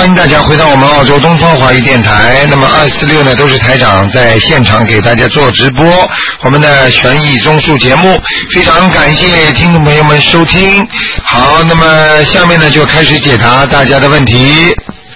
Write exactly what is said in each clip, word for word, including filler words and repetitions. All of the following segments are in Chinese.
欢迎大家回到我们澳洲东方华语电台。那么二四六呢，都是台长在现场给大家做直播我们的悬疑综述节目，非常感谢听众朋友们收听。好，那么下面呢就开始解答大家的问题。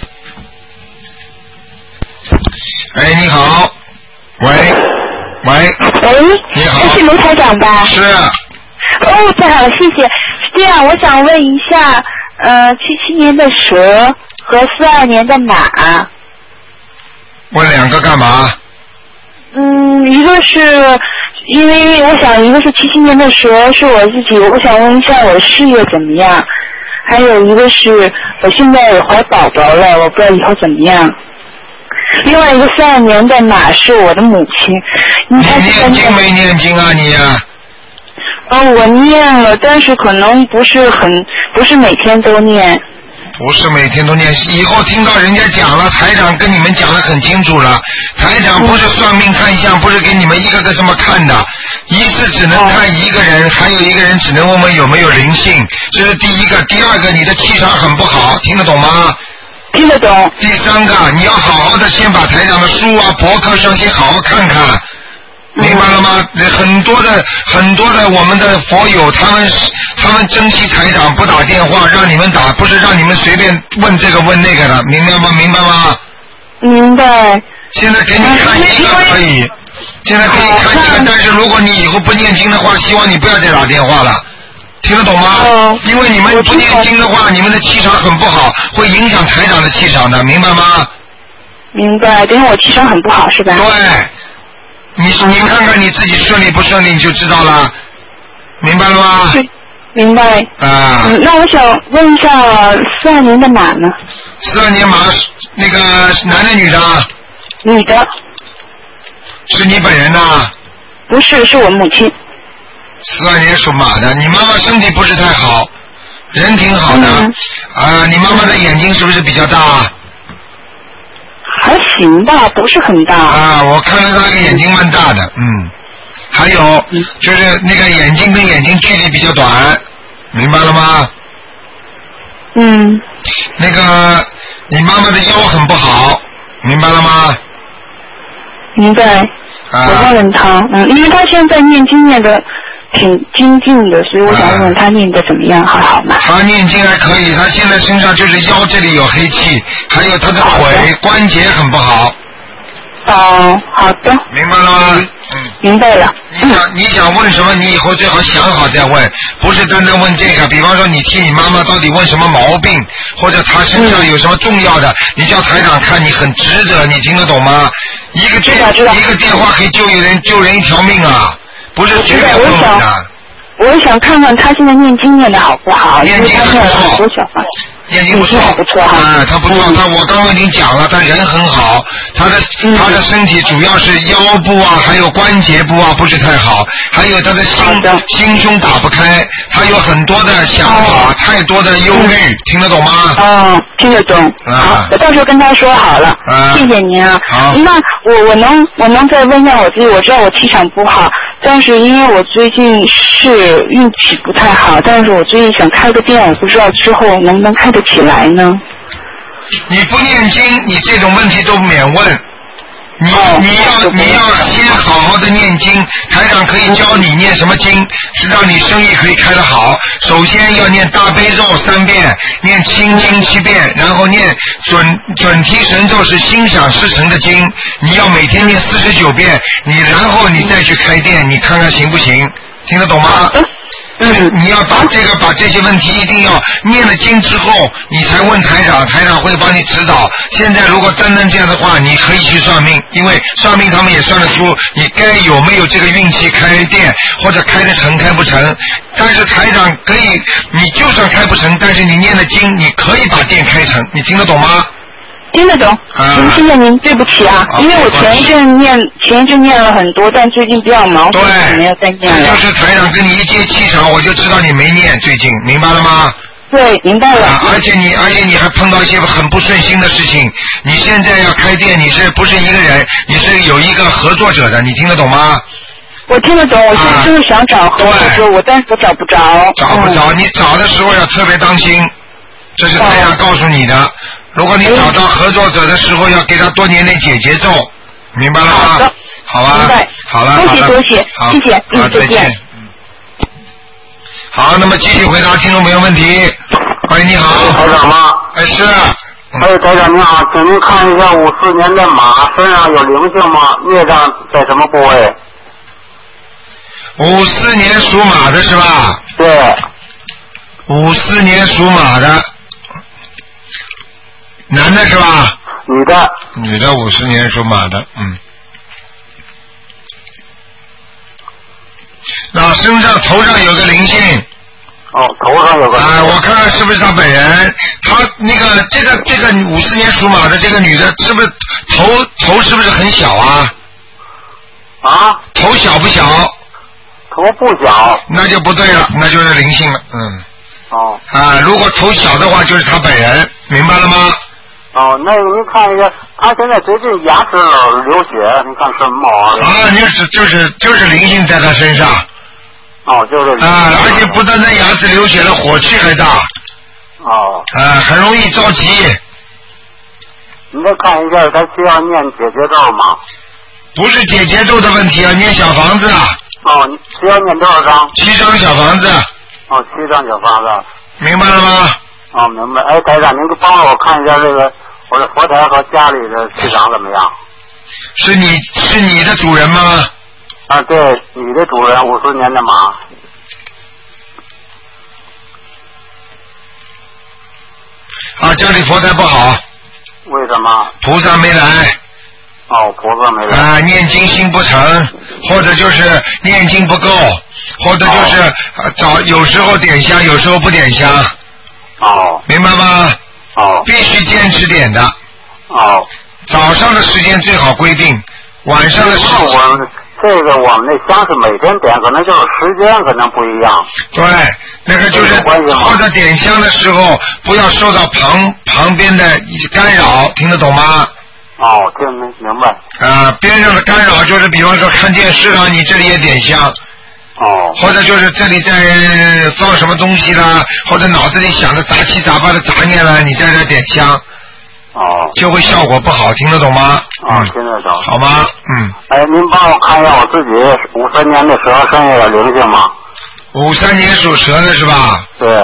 哎，你好，喂，喂， 喂， 你好， 这是卢台长吧？ 是。 哦，太好了，谢谢。是这样，我想问一下，呃，七七年的蛇和四二年的马。 问两个干嘛？ 嗯，一个是因为我想，一个是七七年的蛇是我自己，我想问一下我的事业怎么样？还有一个是我现在也怀宝宝了，我不知道以后怎么样。另外一个四二年的马是我的母亲。 你念经没念经啊你啊？ 哦，我念了，但是可能不是很，不是每天都念。 不是每天都念，以后听到人家讲了，台长跟你们讲得很清楚了。台长不是算命看相，不是给你们一个个这么看的，一次只能看一个人，还有一个人只能问问有没有灵性，这是第一个。第二个，你的气场很不好，听得懂吗？ 听得懂。 第三个，你要好好的先把台长的书啊、博客上先好好看看。明白了吗？很多的很多的我们的佛友，他们他们珍惜台长，不打电话让你们打，不是让你们随便问这个问那个的，明白吗？明白吗？ 明白。 现在给你看一个可以，现在给你看一个，但是如果你以后不念经的话，希望你不要再打电话了，听得懂吗？ 哦。 因为你们不念经的话，你们的气场很不好，会影响台长的气场的，明白吗？ 明白，因为我气场很不好，是吧？ 对。你你看看你自己顺利不顺利，你就知道了，明白了吗？ 是，明白。 啊。 嗯，那我想问一下，四二年的马呢？ 四二年马，那个男的女的？ 女的。 是你本人呐？ 不是，是我母亲。 四二年属马的，你妈妈身体不是太好，人挺好的。嗯、啊，你妈妈的眼睛是不是比较大？ 还行吧，不是很大。 啊，我看到他的眼睛蛮大的，嗯。还有、嗯、就是那个眼睛跟眼睛距离比较短，明白了吗？ 嗯。 那个你妈妈的腰很不好，明白了吗？ 明白。啊、我问问他，嗯，因为他现在念经念的挺精进的，所以我想问问他念的怎么样，还好吗？ 他念经还可以，他现在身上就是腰这里有黑气，还有他的腿关节很不好。 哦，好的。 明白了吗？ 嗯，明白了。 你想你想问什么？你以后最好想好再问，不是单单问这个。比方说，你替你妈妈到底问什么毛病，或者她身上有什么重要的，嗯、你叫台长看，你很值得，你听得懂吗？一个电一个电话可以救人救人一条命啊！不是随便问问的。 我也想看看他现在念经念的好不好， 念经很不错，念经不错， 不错哈。 啊，他不错，他我刚刚已经讲了，他人很好，他的他的身体主要是腰部啊，还有关节部啊不是太好，还有他的心心胸打不开，他有很多的想法，太多的忧虑，听得懂吗？ 哦，听得懂。好，我到时候跟他说好了。谢谢您啊。 好。 那我我能我能再问一下我自己，我知道我气场不好。但是因为我最近是运气不太好，但是我最近想开个店，我不知道之后能不能开得起来呢？ 你不念经，你这种问题都免问。你、哦、你要你要先好好的念经，台长可以教你念什么经，是让你生意可以开得好。首先要念大悲咒三遍，念心经七遍，然后念准准提神咒是心想事成的经，你要每天念四十九遍，你然后你再去开店，你看看行不行？听得懂吗？嗯，你要把这个把这些问题一定要念了经之后，你才问台长，台长会帮你指导。现在如果单单这样的话，你可以去算命，因为算命他们也算得出你该有没有这个运气开店，或者开得成开不成。但是台长可以，你就算开不成，但是你念了经，你可以把店开成，你听得懂吗？ 听得懂，您谢谢您，对不起啊，因为我前一阵念前一阵念了很多，但最近比较忙， 对， 没有再念了。 这就是台长跟你一接气场，我就知道你没念，最近明白了吗？ 对，明白了。 啊、而且你而且你还碰到一些很不顺心的事情，你现在要开店，你是不是一个人？你是有一个合作者的，你听得懂吗？ 我听得懂，我现在真的想找合作者，我但是我找不着。 找不着，嗯、你找的时候要特别当心。 这是台长告诉你的。如果你找到合作者的时候，要给他多念点解结咒，明白了吗？ 好的， 好吧。 明白。 好了， 多谢好多谢， 好谢谢， 好， 嗯， 再再见。 嗯。好，那么继续回答听众朋友问题。喂，你好。 台长吗？ 哎，是。 哎，台长你好，请您看一下五四年的马身上有灵性吗？孽障在什么部位？ 五四年属马的是吧？ 对。 五四年属马的，男的是吧？ 女的。 女的，五四年属马的，嗯。那身上头上有个灵性。 哦，头上有个。 啊，我看看是不是他本人？他那个这个这个五四年属马的这个女的，是不是头头是不是很小啊？ 啊？ 头小不小？ 头不小。 那就不对了，那就是灵性了，嗯。 哦。 啊，如果头小的话，就是他本人，明白了吗？ 哦，那您看一下，他现在最近牙齿老流血，你看是冒啊？ 啊，就是就是就是灵性在他身上。 哦，就是。 啊，而且不单单牙齿流血了，火气还大。 哦。 啊，很容易着急。 你再看一下，他需要念解结咒吗？ 不是解结咒的问题啊，念小房子啊。 哦，需要念多少张？ 七张小房子。 哦，七张小房子。 明白了吗？ 哦，明白。哎，台长，您帮我看一下这个我的佛台和家里的气场怎么样？ 是你是你的主人吗？ 啊，对，你的主人五十年的马。 啊，家里佛台不好。 为什么？ 菩萨没来。 哦，菩萨没来。 啊，念经心不诚，或者就是念经不够，或者就是、 哦呃、早有时候点香，有时候不点香。 哦。 明白吗？ 哦。 必须坚持点的。 哦。 早上的时间最好规定，晚上的时间。 我这个我们那香是每天点，可能就是时间可能不一样。 对，那个就是或者点香的时候不要受到旁旁边的干扰，听得懂吗？ 哦，听明明白。 啊，边上的干扰就是比方说看电视啊，你这里也点香。 哦。 或者就是这里在放什么东西啦，或者脑子里想的杂七杂八的杂念啦，你在这点香。 哦。 就会效果不好，听得懂吗？ 哦，听得懂。 好吗？嗯。 哎，您帮我看一下我自己五三年的蛇身上有灵性吗？ 五三年属蛇的是吧？ 对。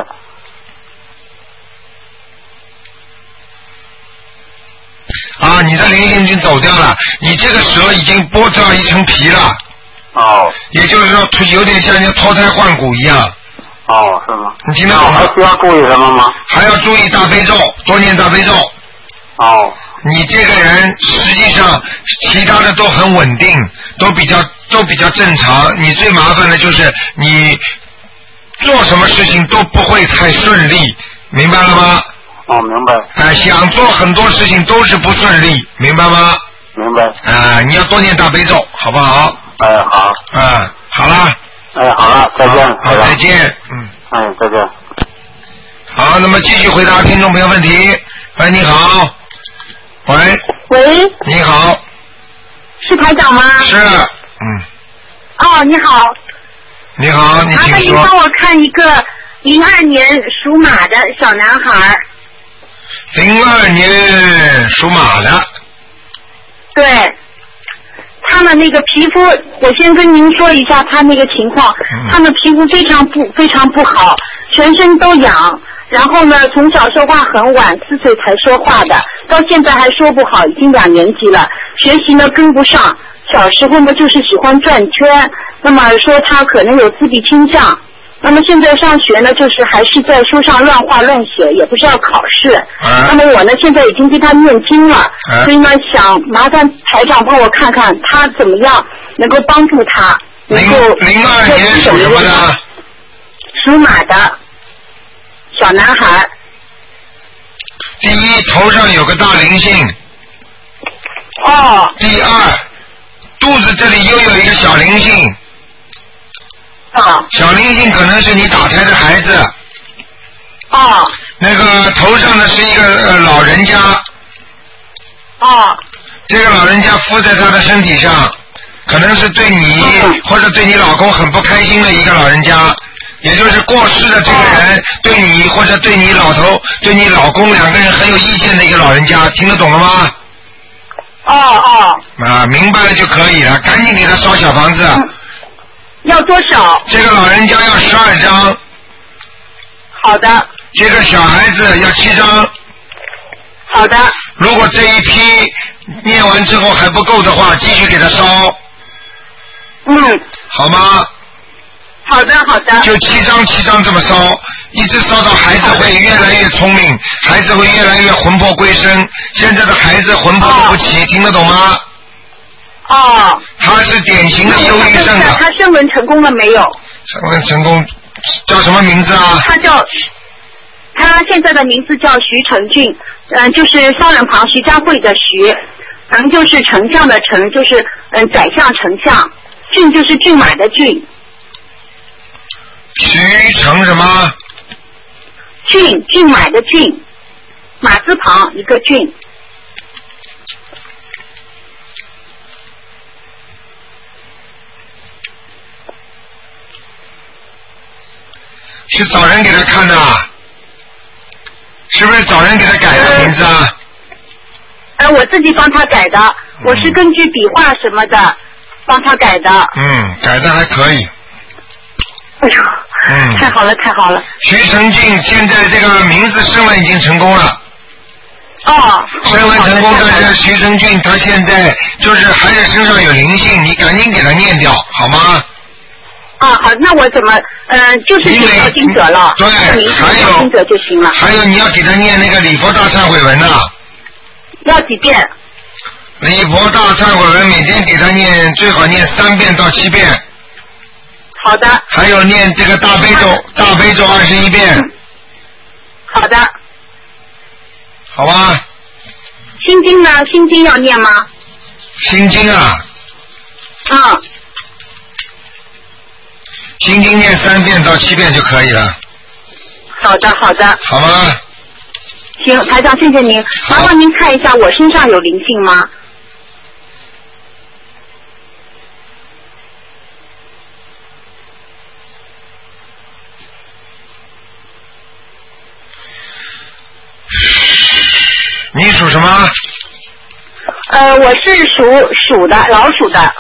啊，你的灵性已经走掉了，你这个蛇已经剥掉一层皮了。 哦。 也就是说，有点像人脱胎换骨一样。 哦，是吗？ 你听得懂吗？ 还需要注意什么吗？ 还要注意大悲咒，多念大悲咒。 哦。 你这个人实际上其他的都很稳定，都比较都比较正常。你最麻烦的就是你做什么事情都不会太顺利，明白了吗？ 哦，明白。 哎、呃，想做很多事情都是不顺利，明白吗？ 明白。 啊、呃，你要多念大悲咒，好不好？ 哎，好。 啊、呃，好了。 哎，好了，再见。 好，再见。嗯。 哎，再见。 好，那么继续回答听众朋友问题。喂，你好。喂。 喂。 你好。 是台长吗？ 是。嗯。 哦，你好。 你好，你请说。 麻烦您帮我看一个零二年属马的小男孩。 零二年属马的。 对。他的那个皮肤，我先跟您说一下他那个情况。嗯、他的皮肤非常不非常不好，全身都痒。然后呢，从小说话很晚，四岁才说话的，到现在还说不好，已经两年级了。学习呢跟不上，小时候呢就是喜欢转圈。那么说他可能有自闭倾向。那么现在上学呢，就是还是在书上乱画乱写，也不是要考试。 啊、 那么我呢，现在已经给他念经了， 啊、 所以呢，想麻烦台长帮我看看他怎么样能够帮助他，能够零二年属什么的？ 属马的小男孩。 第一，头上有个大灵性。 哦。 第二，肚子这里又有一个小灵性。 啊。 小灵性可能是你打胎的孩子。 啊。 那个头上的是一个呃老人家。 啊。 这个老人家附在他的身体上，可能是对你、嗯、或者对你老公很不开心的一个老人家。 也就是过世的这个人对你或者对你老头、对你老公两个人很有意见的一个老人家，听得懂了吗？ 哦哦。 啊，明白了就可以了，赶紧给他烧小房子。 嗯、要多少？ 这个老人家要十二张。 好的。 这个小孩子要七张。 好的。 如果这一批念完之后还不够的话，继续给他烧。 嗯。 好吗？ 好的，好的。 就七张七张这么烧，一直烧到孩子会越来越聪明，孩子会越来越魂魄归身。现在的孩子魂魄都不齐，哦、听得懂吗？ 哦。 他是典型的忧郁症的。 他升文成功了没有？ 升文成功，叫什么名字啊？ 他叫，他现在的名字叫徐成俊，嗯、呃，就是双人旁徐家汇的徐，成就是丞相的丞，就是嗯宰相丞相，俊就是骏马的骏。 徐成什么？ 骏，骏马的骏，马字旁一个骏。 是找人给他看的，是不是找人给他改的名字啊？ 呃，我自己帮他改的，嗯、我是根据笔画什么的帮他改的。 嗯，改的还可以。 哎呦， 嗯， 太好了，太好了。 徐成俊现在这个名字升了已经成功了。 哦。 升了成功，但是徐成俊他现在就是孩子身上有灵性，你赶紧给他念掉，好吗？ 啊，好，那我怎么，嗯、呃，就是写到经者了， 对，还有经者就行了。 还有你要给他念那个礼佛大忏悔文呐、啊。 要几遍？ 礼佛大忏悔文每天给他念，最好念三遍到七遍。 好的。 还有念这个大悲咒，大悲咒二十一遍。 嗯、好的。 好吧。 心经呢？心经要念吗？ 心经啊。 嗯。 心经念三遍到七遍就可以了。 好的，好的。 好吗？ 行，台长，谢谢您。麻烦您看一下我身上有灵性吗？ 你属什么？ 呃，我是属鼠的，老鼠的。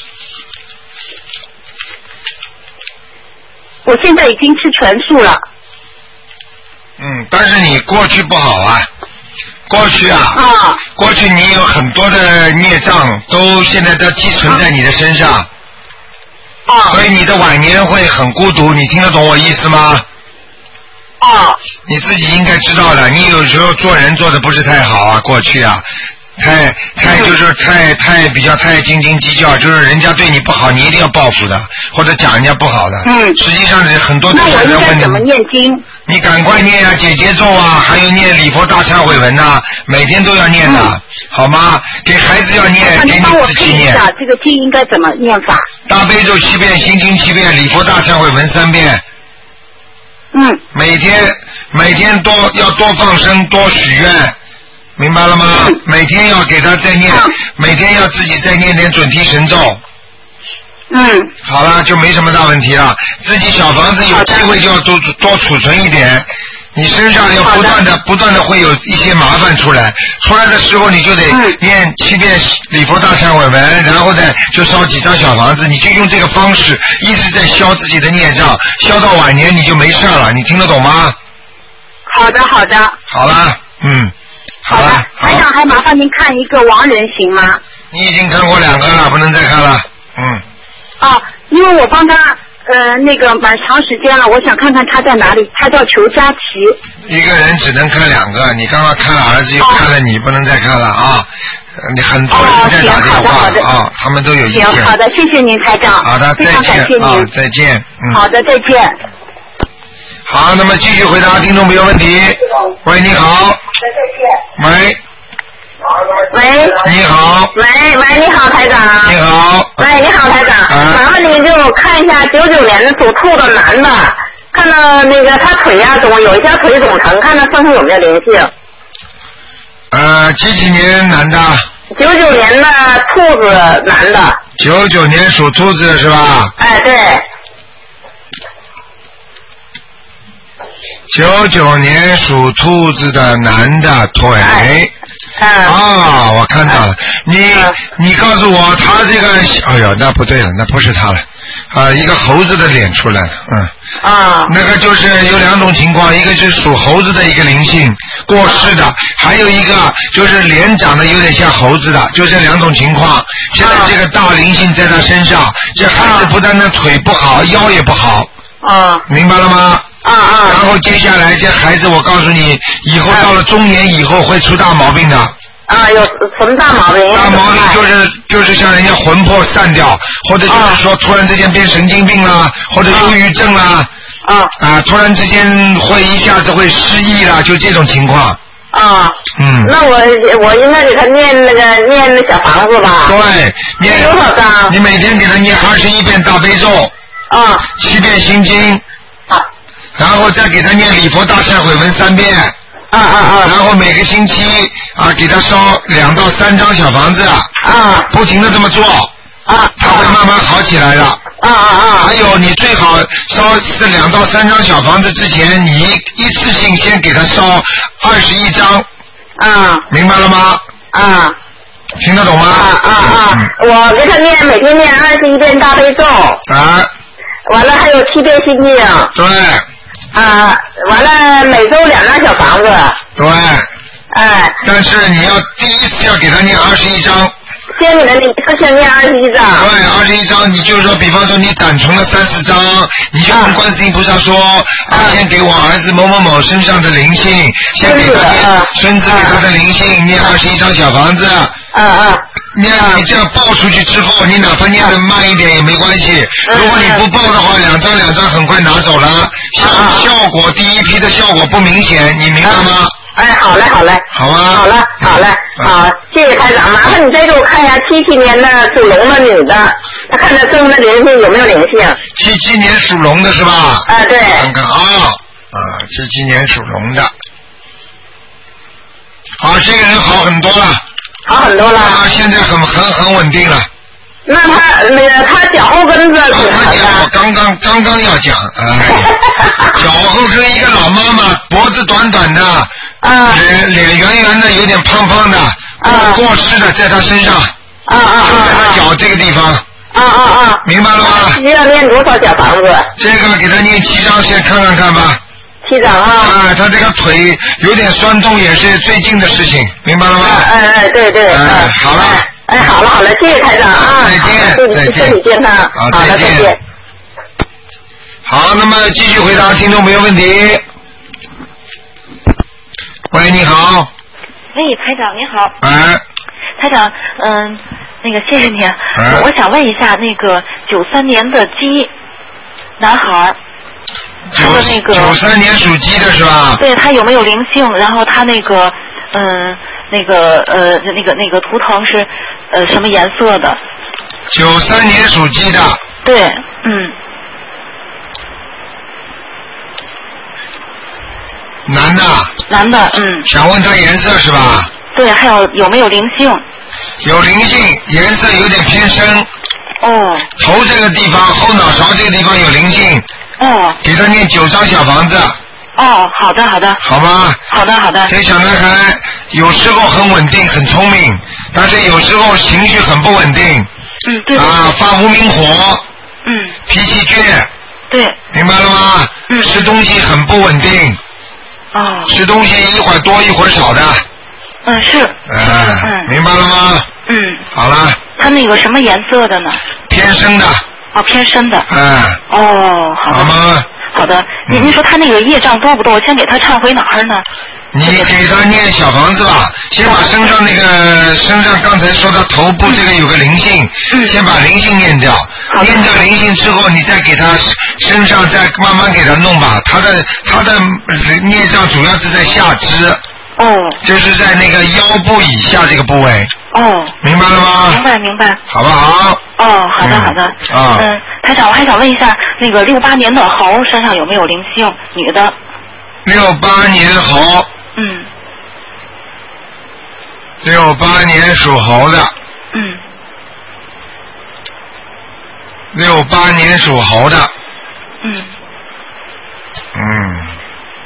我现在已经吃全素了。 嗯，但是你过去不好啊，过去啊， 啊过去你有很多的孽障，都现在都寄存在你的身上， 啊， 所以你的晚年会很孤独，你听得懂我意思吗？ 啊， 你自己应该知道的，你有时候做人做的不是太好啊，过去啊，太太就是太太比较太斤斤计较，就是人家对你不好，你一定要报复的，或者讲人家不好的。 嗯。 实际上是很多那我应该人问怎么念经？ 你赶快念啊，解结咒啊，还有念礼佛大忏悔文呐、啊，每天都要念的，嗯、好吗？给孩子要念，给你自己念。 啊，这个经应该怎么念法？ 大悲咒七遍，心经七遍，礼佛大忏悔文三遍。 嗯。 每天每天多要多放生，多许愿。明白了吗？嗯、每天要给他再念，嗯、每天要自己再念点准提神咒。 嗯。 好了，就没什么大问题了。自己小房子有机会就要多多储存一点，你身上要不断的不断的会有一些麻烦出来，出来的时候你就得念七遍礼佛大忏悔文，然后呢就烧几张小房子，你就用这个方式一直在消自己的孽障，消到晚年你就没事了，你听得懂吗？ 好的，好的。 好了，嗯。 好的，台长还麻烦您看一个亡人行吗？ 你已经看过两个了，不能再看了。嗯。 啊，因为我帮他呃那个蛮长时间了，我想看看他在哪里。他叫裘佳琪。 一个人只能看两个，你刚刚看了儿子又看了你，哦、不能再看了啊！你很多人在打电话了、哦、啊，他们都有意见。 行，好的，谢谢您，台长。 好的， 非常感谢您。 啊，再见。嗯。 好的，再见。 好，那么继续回答听众朋友问题。喂，你好。喂。 喂。 你好。 喂喂，你好，台长。 你好。 喂，你好，台长。 啊、 麻烦您给我看一下九九年的属兔的男的，看到那个他腿呀、啊、总有一条腿总疼，看他身上有没有灵性。 呃，几几年男的？ 九九年的兔子男的。 九九年属兔子是吧？ 哎，对。 九九年属兔子的男的腿。 哎啊、 啊，我看到了， 啊、 你、啊、你告诉我，他这个，哎呦，那不对了，那不是他了，啊，一个猴子的脸出来了，嗯， 啊， 那个就是有两种情况，一个是属猴子的一个灵性过世的，还有一个就是脸长得有点像猴子的，就这两种情况。现在这个大灵性在他身上，这孩子不但那腿不好，腰也不好， 啊， 明白了吗？ 啊啊！ 然后接下来这孩子，我告诉你，以后到了中年以后会出大毛病的。 啊，有什么大毛病？ 大毛病就是就是像人家魂魄散掉，或者就是说突然之间变神经病啦，或者忧郁症啦， 啊啊，突然之间会一下子会失忆啦，就这种情况。 啊， 嗯。 那我我应该给他念那个念那小房子吧？ 对，念多少张？ 你每天给他念二十一遍大悲咒。 啊。 七遍心经。 啊。 然后再给他念礼佛大忏悔文三遍。 啊啊啊！ 然后每个星期啊，给他烧两到三张小房子。 啊。 不停的这么做。 啊。 他会慢慢好起来的。 啊啊啊！ 还有，你最好烧这两到三张小房子之前，你一次性先给他烧二十一张。 啊。 明白了吗？ 啊。 听得懂吗？ 啊啊啊！嗯、我给他念，每天念二十一遍大悲咒。 啊。 完了还有七遍心经。 对。 啊，完了每周两张小房子。 对。 哎。 但是你要第一次要给他念二十一张。 先给他念，先念二十一张。 对，二十一张，你就是说，比方说你胆成了三四张，你就跟观世音菩萨说，啊，先给我儿子某某某身上的灵性，先给他念，孙子给他的灵性念二十一张小房子。 啊啊。 念你这样报出去之后，你哪怕念的慢一点也没关系。如果你不报的话，两张两张很快拿走了，效效果第一批的效果不明显，你明白吗？ 哎，好嘞，好嘞， 好啊， 好了，好嘞，好，谢谢台长，麻烦你再给我看一下七七年的属龙的女的，她看她身上的灵性有没有灵性？ 七七年属龙的是吧？ 啊，对。 看看啊，啊，七七年属龙的，好，这个人好很多了。 好很多了。 啊，现在很很很稳定了。 那他那个他脚后跟子怎么样？ 我刚刚刚刚要讲啊，脚后跟一个老妈妈，脖子短短的， 啊， 脸脸圆圆的，有点胖胖的，啊，过世的在他身上， 啊啊， 就在他脚这个地方。 啊啊啊！ 明白了吗？ 需要念多少小房子？ 这个给他念七张，先看看看吧。 七张啊！ 啊，他这个腿有点酸痛，也是最近的事情，明白了吗？ 哎哎，对对。 哎，好了。 哎，好了好了，谢谢台长啊！ 再见，再见， 身体健康。 好， 再见。 好，那么继续回答听众朋友问题。喂，你好。 喂，台长你好。 哎。 台长，嗯，那个谢谢你。 哎。 我想问一下，那个九三年的鸡男孩。他的那个九三年属鸡的是吧？ 对，他有没有灵性？然后他那个，嗯，那个呃，那个那个图腾是呃什么颜色的？ 九三年属鸡的。 对，嗯。 男的。 男的，嗯。 想问他颜色是吧？ 对，还有有没有灵性？ 有灵性，颜色有点偏深。 哦。 头这个地方，后脑勺这个地方有灵性。 哦， 给他念九张小房子。 哦，好的好的。 好吗？ 好的好的。 这小男孩有时候很稳定很聪明，但是有时候情绪很不稳定。 嗯，对。 啊，发无名火。 嗯。 脾气倔。 对。 明白了吗？ 嗯。 吃东西很不稳定。 哦。 吃东西一会儿多一会儿少的。 嗯，是。 嗯。嗯。明白了吗？ 嗯。 好了。 他那个什么颜色的呢？ 偏深的。 哦，偏深的。 嗯。 哦，好的。 好吗？ 好的。您您说他那个业障多不多？我先给他忏回哪儿呢？ 你给他念小房子吧，先把身上那个身上刚才说的头部这个有个灵性， 嗯、 先把灵性念掉。念掉灵性之后，你再给他身上再慢慢给他弄吧。他的他的孽障主要是在下肢。 哦。 就是在那个腰部以下这个部位。 哦。 明白了吗？ 明白明白。 好不好？ 哦，好的好的。 啊。 嗯，台长，我还想问一下，那个六八年的猴身上有没有灵性？女的。 六八年猴。 嗯。 六八年属猴的。 嗯。 六八年属猴的。 嗯。 嗯。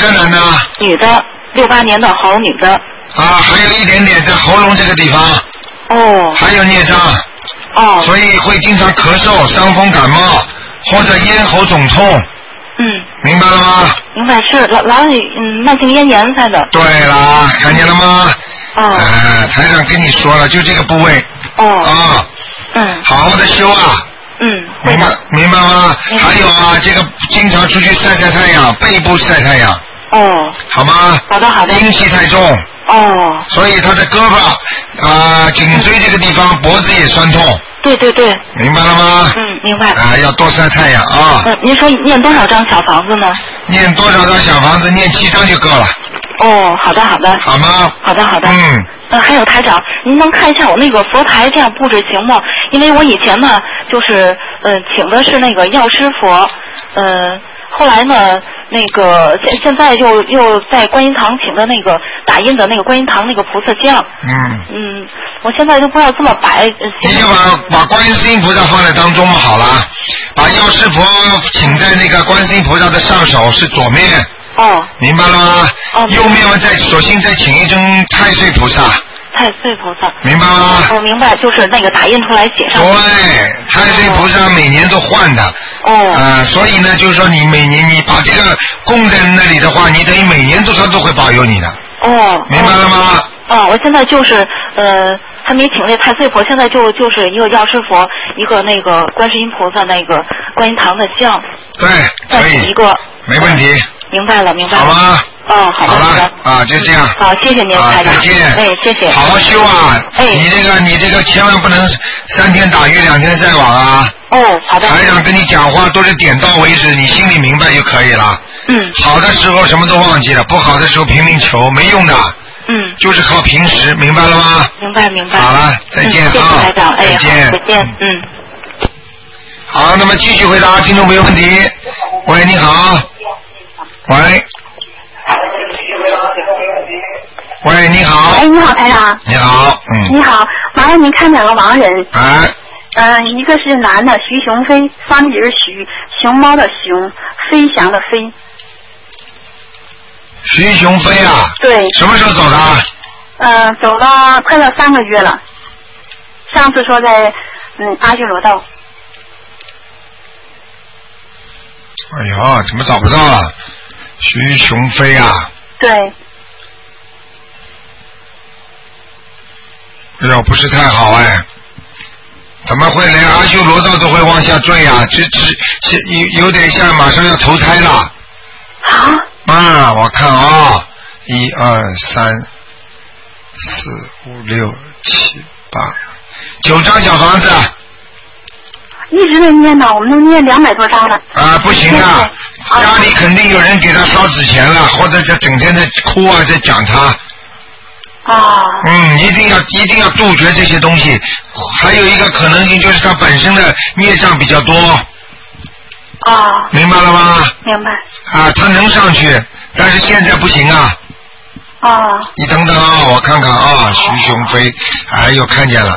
的男的？ 女的，六八年的猴，女的。 啊，还有一点点在喉咙这个地方。 哦。 还有孽障。 哦。 所以会经常咳嗽、伤风感冒或者咽喉肿痛。 嗯。 明白了吗？ 明白，是老老有嗯慢性咽炎才的。 对啦，看见了吗？ 哦。 啊，台长跟你说了，就这个部位。 哦。 啊。 嗯。 好好的修啊。 嗯。 明白明白吗？还有啊，这个经常出去晒晒太阳，背部晒太阳。 哦。 好吗？ 好的好的。 阴气太重。 哦。 所以他的胳膊啊、呃、颈椎这个地方脖子也酸痛。 对对对。 明白了吗？ 嗯，明白。 啊、呃，要多晒太阳啊。 嗯，您说念多少张小房子呢？ 念多少张小房子？念七张就够了。 哦，好的好的。 好吗？ 好的好的。 嗯。 呃，还有台长，您能看一下我那个佛台这样布置行吗？因为我以前呢，就是呃请的是那个药师佛，呃，后来呢，那个现现在又又在观音堂请的那个打印的那个观音堂那个菩萨像。 嗯。 嗯，我现在就不知道这么摆。 你就把把观世音菩萨放在当中嘛，好了，把药师佛请在那个观世音菩萨的上手是左面。 哦。 明白了吗？ 哦。 右面嘛，再索性再请一尊太岁菩萨。 太岁菩萨。 明白吗？ 我、哦、明白，就是那个打印出来写上。 对，太岁菩萨每年都换的。 哦。 啊、呃，所以呢，就是说你每年你把这个供在那里的话，你等于每年都他都会保佑你的。 哦。 明白了吗？ 哦，我现在就是呃。还没请那太岁婆，现在就就是一个药师佛，一个那个观世音菩萨，那个观音堂的像。 对，可以。 一个。 没问题。 明白了，明白了。 好吗？ 哦，好的。 好了好的啊，就这样。 好，谢谢您，台长。 再见。 哎，谢谢。 好好修啊！ 哎， 你这个你这个千万不能三天打鱼两天晒网啊！ 哦，好的。 台长跟你讲话都是点到为止，你心里明白就可以了。 嗯。 好的时候什么都忘记了，不好的时候拼命求，没用的。 嗯， 就是靠平时，明白了吗？ 明白明白。 好了，再见啊！ 嗯、谢谢台长，哎， 再见， 再见，嗯。 好，那么继续回答听众朋友问题。喂，你好。喂。喂，你好。 哎，你好，台长。 你好，嗯。 你好，麻烦您看两个亡人。 哎。 嗯、呃，一个是男的，徐雄飞，方底儿徐，熊猫的熊，飞翔的飞。 徐雄飞啊？ 对。 什么时候走的？ 嗯、呃，走了快到三个月了。上次说在嗯阿修罗道。 哎呦，怎么找不到了？徐雄飞啊？ 对。 哎呦，不是太好哎。怎么会连阿修罗道都会往下坠啊？这这有有点像马上要投胎了。 啊？ 啊，我看啊、哦，一二三四五六七八九张小房子， 一直在念呢，我们都念两百多张了。 啊，不行啊，家里肯定有人给他烧纸钱了，或者在整天在哭啊，在讲他。 啊。 嗯，一定要一定要杜绝这些东西。还有一个可能性就是他本身的孽障比较多。 啊。 明白了吗？ 明白。 啊，他能上去，但是现在不行啊。 啊。 你等等啊，我看看啊，徐雄飞，哎呦，看见了。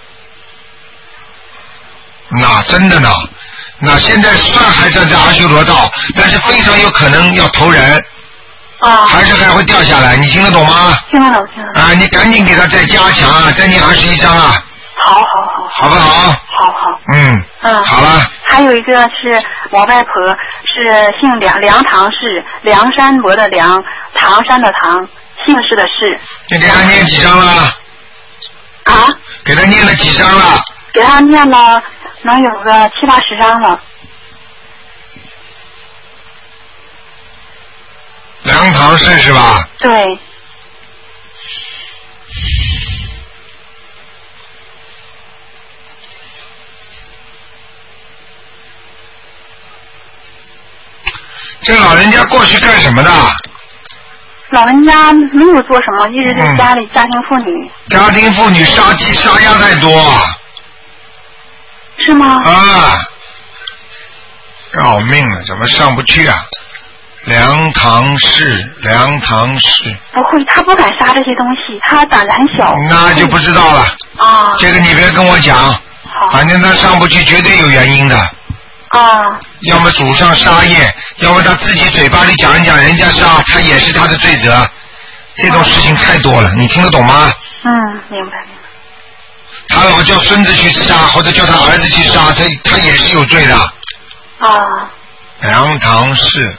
那真的呢，那现在算还算在阿修罗道，但是非常有可能要投人。 啊。 还是还会掉下来，你听得懂吗？ 听得懂，听得懂。 啊，你赶紧给他再加强啊，再念二十一章啊。 好好好。 好不好？ 好好。 嗯。 嗯。 好了。 还有一个是我外婆，是姓梁，梁唐氏，梁山伯的梁，唐山的唐，姓氏的氏。 你给他念几章了？ 啊？ 给他念了几章了？ 给他念了能有个七八十章了。 梁唐氏是吧？ 对。 这老人家过去干什么的？ 老人家没有做什么，一直在家里家庭妇女。 家庭妇女杀鸡杀鸭太多。 是吗？ 啊！要命了，怎么上不去啊？梁唐氏，梁唐氏。 不会，他不敢杀这些东西，他胆子很小。 那就不知道了。 啊。 这个你别跟我讲。 好。 反正他上不去，绝对有原因的。 啊。 要么祖上杀业，要么他自己嘴巴里讲一讲人家杀，他也是他的罪责。这种事情太多了，你听得懂吗？ 嗯，明白明白。 他老叫孙子去杀，或者叫他儿子去杀，这他也是有罪的。 啊。 梁唐氏。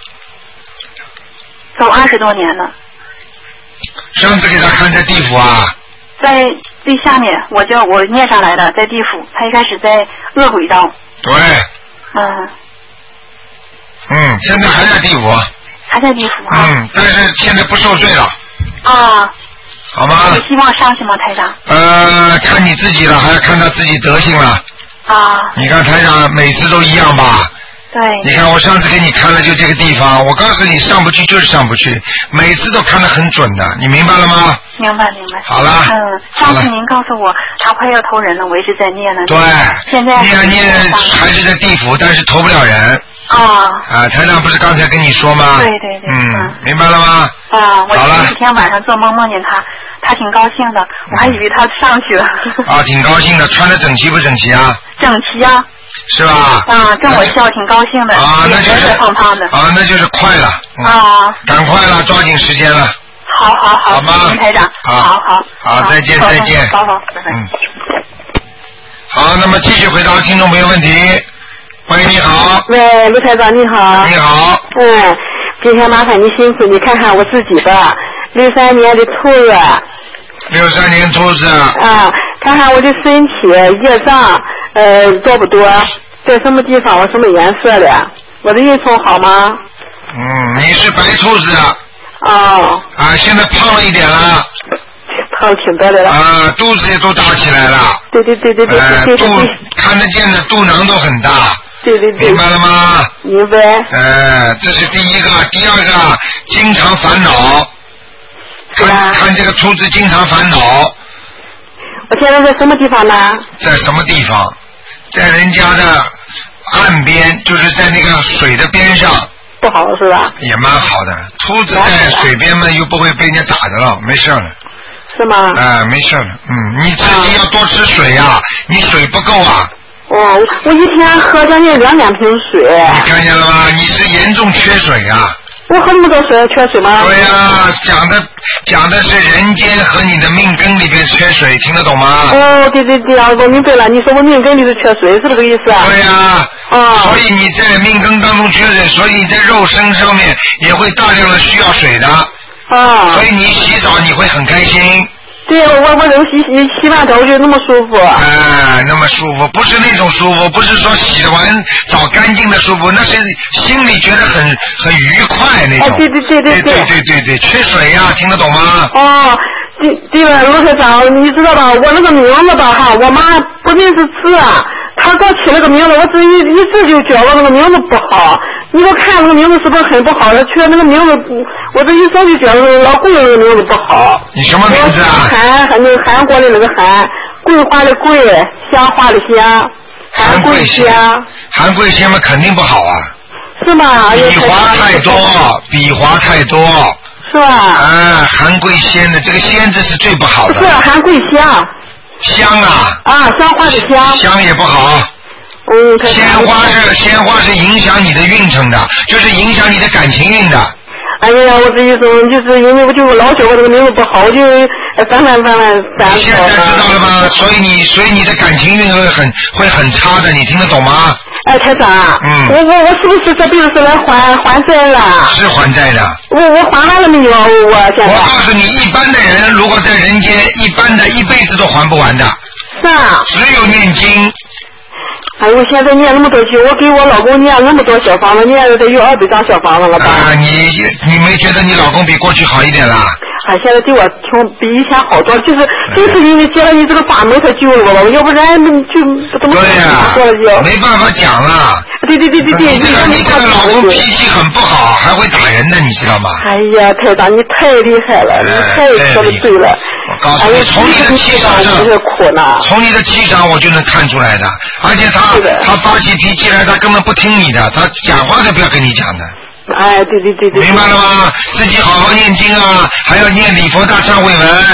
走二十多年了。 上次给他看在地府啊。 在最下面，我就我念上来的，在地府，他一开始在恶鬼道。 对。 嗯。 嗯，现在还在地府。 还在地府啊。 嗯，但是现在不受罪了。 啊。 好吗？ 有希望上去吗，台长？ 呃，看你自己了，还要看他自己德行了。 啊。 你看台长每次都一样吧？ 对。 你看我上次给你看了就这个地方，我告诉你上不去就是上不去，每次都看得很准的，你明白了吗？ 明白明白。 好了。 嗯，上次您告诉我他快要投人了，我一直在念呢。 对。 现在念念还是在地府，但是投不了人。 啊。 啊，台长不是刚才跟你说吗？ 对对对。 嗯，明白了吗？ 啊，我前几天晚上做梦梦见他，他挺高兴的，我还以为他上去了。 啊，挺高兴的，穿得整齐不整齐啊？ 整齐啊。 是吧？ 啊，跟我笑，挺高兴的。 啊，那就是胖胖的。 啊，那就是快了。 嗯、啊。 赶快了，抓紧时间了。 好好好。 好吗？ 台长。 好。 好好。 好，再见再见。 好好，拜拜。 嗯。好，那么继续回答听众朋友问题。喂，你好。 喂，卢台长你好。 你好。 嗯，今天麻烦你辛苦，你看看我自己吧，六三年的兔子。 六三年兔子。 啊，看看我的身体业障呃多不多，在什么地方，我什么颜色的，我的运程好吗？ 嗯，你是白兔子。 哦。 啊，现在胖了一点了。 胖挺多的了。 啊，肚子也都大起来了。 对对对对对对对。 肚看得见的肚囊都很大。 对对对。 明白了吗？ 明白。 呃，这是第一个，第二个，经常烦恼。看看这个兔子经常烦恼。 我现在在什么地方呢？ 在什么地方？在人家的岸边，就是在那个水的边上。 不好是吧？ 也蛮好的，兔子在水边嘛，又不会被人家打的了，没事了。 是吗？ 啊，没事了，嗯，你自己要多吃水呀、啊，你水不够啊。 哦，我一天喝将近两两瓶水。 你看见了吗？你是严重缺水啊。 我喝那么多水，缺水吗？ 对呀、啊，讲的讲的是人间和你的命根里边缺水，听得懂吗？ 哦，对对对啊，我明白了。你说我命根里是缺水，是不是这个意思啊？ 对呀、啊。 啊。 所以你在命根当中缺水，所以你在肉身上面也会大量的需要水的。 啊。 所以你洗澡你会很开心。 对，我我能洗洗洗完澡我就那么舒服。 哎，那么舒服，不是那种舒服，不是说洗完澡干净的舒服，那是心里觉得很很愉快那种。 哎，对对对对对对对对，缺水呀、啊，听得懂吗？ 哦，对对了，罗科长，你知道吧？我那个名字吧哈，我妈不认识字啊，她给我起了个名字，我这一一字就觉得那个名字不好。你给我看那个名字是不是很不好？却那个名字，我这一生就觉得老公的那个名字不好。 你什么名字啊？ 韩，那个韩国的那个韩，桂花的桂，香花的香，韩桂香。 韩桂香嘛，肯定不好啊。 是吗？ 笔划太多，笔划太多。 是吧？ 啊，韩桂仙的这个仙字是最不好的。 是韩桂香。 香啊。 啊，香花的香。 香也不好。 嗯， 鲜花是鲜花是影响你的运程的，就是影响你的感情运的。 哎呀，我这一生就是因为我就老觉得这个名字不好，我就翻翻翻翻翻。 你现在知道了吗？所以你所以你的感情运会很会很差的，你听得懂吗？ 哎，台长， 嗯， 我我我是不是这辈子是来还还债了？ 是还债的。 我我还完了没有？我现在。 我告诉你，一般的人如果在人间，一般的一辈子都还不完的。 是啊。 只有念经。 哎，我现在念那么多经，我给我老公念那么多小房子，念了得有二百张小房子了吧？ 啊，你你没觉得你老公比过去好一点啦？ 啊，现在对我挺比以前好多，就是就是因为接了你这个法门才救了我，要不然就怎么对呀、啊，没办法讲了。 对对对对对， 你这个你这个老公脾气很不好，还会打人的，你知道吗？ 哎呀，台长，你太厉害了，你太说的对了。 我告诉你，从你的气场上，从你的气场我就能看出来的。而且他他发起脾气来，他根本不听你的，他讲话都不要跟你讲的。 哎，对对对对。 明白了吗？自己好好念经啊，还要念礼佛大忏悔文。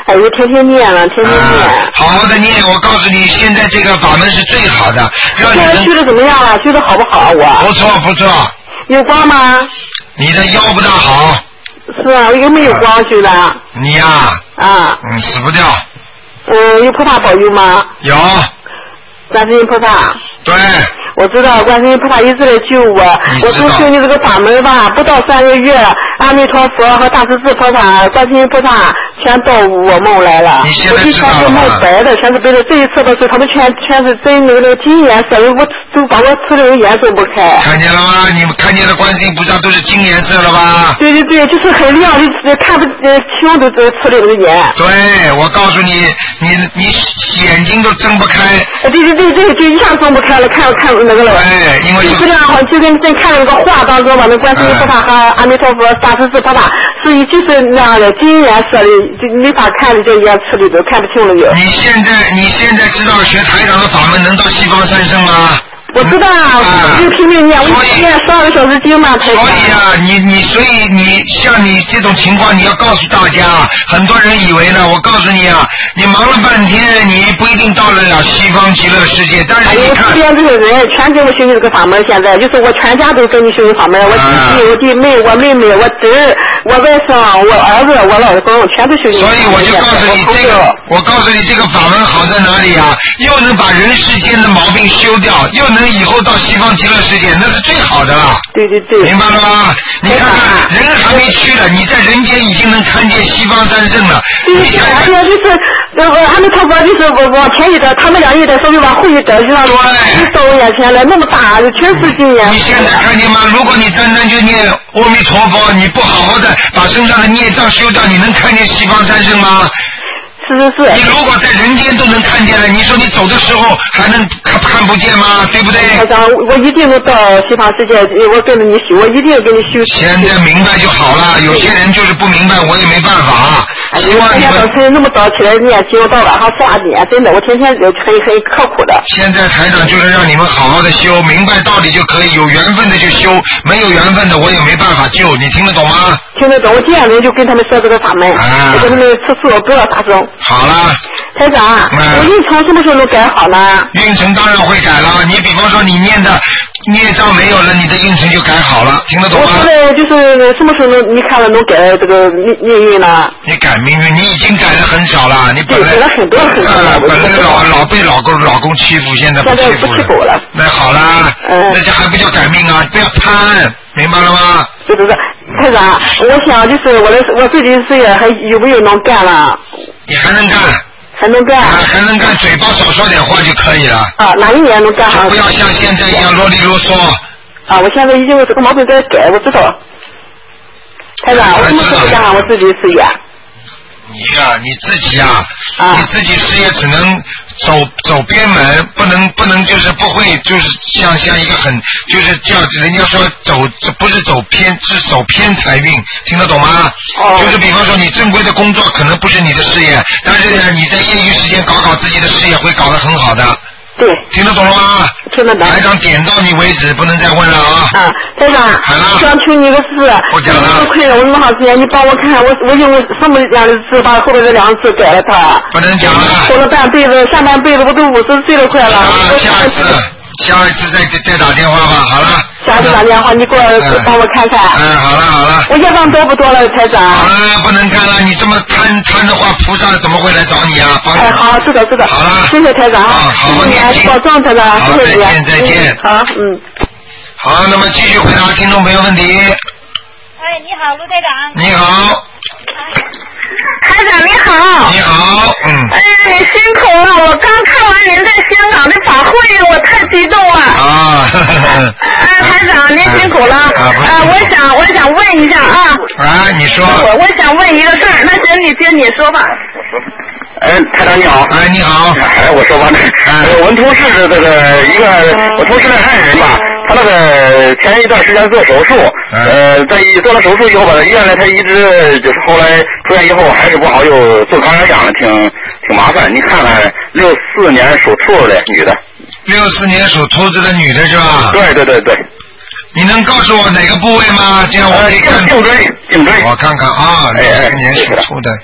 哎呦，天天念了，天天念。 啊、好好的念，我告诉你，现在这个法门是最好的。让你现在修的怎么样了？修的好不好啊？我。 不错不错。 有光吗？ 你的腰不大好。 是啊，有没有光修的？ 你呀、啊。 啊。 嗯，死不掉。 嗯，有菩萨保佑吗？ 有。 观世音菩萨。 对。 我知道观世音菩萨一直在救我，我从修你这个法门吧，不到三个月，阿弥陀佛和大势至菩萨、观世音菩萨全到我梦来了。 你现在知道了吗？ 我全是梦白的，全是白的。这一次的时候，他们全全是真那个那个金颜色，我都把我吃的颜色不开。 看见了吗？你们看见的观世音菩萨都是金颜色了吧？ 对对对，就是很亮，就看不清都都吃的那个眼。 对，我告诉你，你你眼睛都睁不开。 对对对对对，一下睁不开了，看看那个了。 对，因为就是这样，就跟真看那个画当中吧，那观世音菩萨和阿弥陀佛、大势至菩萨，是一就是那样的金颜色的，就没法看的，这眼吃的都看不清了有。 你现在你现在知道学台长的法门能到西方三圣吗？ 我知道，我就拼命念，我念十二个小时经嘛，才。 所以啊，你你所以你像你这种情况，你要告诉大家，很多人以为呢，我告诉你啊，你忙了半天，你不一定到得了西方极乐世界。但是你看， 身边这些人全跟我学习这个法门，现在就是我全家都跟你学习法门，我弟弟、我弟妹、我妹妹、我侄儿、我外甥、我儿子、我老公，全都学习。 所以我就告诉你这个，我告诉你这个法门好在哪里啊？又能把人世间的毛病修掉，又能以后到西方极乐世界，那是最好的了。 对对对。 明白了吗？你看看，人还没去了，你在人间已经能看见西方三圣了。 对对对，而且就是呃，阿弥陀佛就是往往前一点，他们俩一点稍微往后一点，就让你到我眼前来，那么大，全是金颜。 你现在看见吗？如果你单单就念阿弥陀佛，你不好好的把身上的孽障修掉，你能看见西方三圣吗？ 是是是。 你如果在人间都能看见了，你说你走的时候还能看看不见吗？对不对？ 台长，我一定能到西方世界，我跟着你修，我一定跟你修。 现在明白就好了，有些人就是不明白，我也没办法。希望你们。 早晨那么早起来念经，到晚上刷念，真的，我天天很很刻苦的。 现在台长就是让你们好好的修，明白道理就可以，有缘分的就修，没有缘分的我也没办法救，你听得懂吗？ 听得懂，我见人就跟他们说这个法门， 啊、 我跟他们吃素，不要杀生。 好了。 台长， 嗯、 我运程什么时候能改好呢？ 运程当然会改了，你比方说你念的孽障没有了，你的运程就改好了，听得懂吗？ 我现在就是什么时候能你看了能改这个命命运呢？ 你改命运，你已经改的很少了，你本来改了很多很多了， 呃、本来老老被老公老公欺负，现在不欺负了。 现在不欺负了。 那好了，嗯、那这还不叫改命啊！不要贪，明白了吗？ 是不是？台长，我想就是我的我自己的事业还有没有能干了？ 你还能干？ 还能干？ 啊，还能干，嘴巴少说点话就可以了。 啊，哪一年能干好？ 就不要像现在一样啰里啰嗦。 啊，我现在已经有这个毛病在改，我知道。台长，我什么时候干好我自己的事业？ 你呀、啊，你自己呀、啊， 啊、 你自己事业只能走走边门，不能不能就是不会就是像像一个很就是叫人家说走不是走偏是走偏财运，听得懂吗？ 哦。 就是比方说你正规的工作可能不是你的事业，但是呢你在业余时间搞搞自己的事业会搞得很好的。 对。 听得懂了吗？ 听得懂。 台长点到你为止，不能再问了啊。 啊，台长， 好了。 想求你个事。 我讲了。 我困扰我那么长时间，你帮我看，我我用什么样的字把后边这两个字改了它？ 不能讲了。 活了半辈子，下半辈子我都五十岁了快了。 啊，下一次，下一次再再打电话吧，好了。 下次打电话，你给我、嗯、帮我看看。 嗯，好了好了。 我业障多不多了，台长？ 好了，不能看了，你这么贪贪的话，菩萨怎么会来找你啊？ 哎，好，是的，是的。 好了， 谢谢台长。 啊，好好念经。 保重，台长。 好， 谢谢再见，再见。 嗯、好，嗯。 好，那么继续回答听众朋友问题。 哎，你好，卢台长。 你好。 台长你好。 你好，嗯。 哎，你辛苦了，我刚看完您在香港的法会，我太激动了。 啊。 哎，台长您辛苦了。啊。 呃， 我想我想问一下啊。 啊，你说。 我我想问一个事儿，那行你先你说吧。 哎，台长你好。 哎，你好。 哎，我说吧，哎，我们同事的这个一个，我同事的爱人吧，他那个前一段时间做手术，呃，在做了手术以后吧，原来他一直就是后来出院以后还是不好，又做高血压了，挺挺麻烦。你看看，六四年属兔的女的。 六四年属兔子的女的是吧？ 对对对对。 你能告诉我哪个部位吗？这样我可以看。 颈椎，颈椎。 我看看啊，六四年属兔的。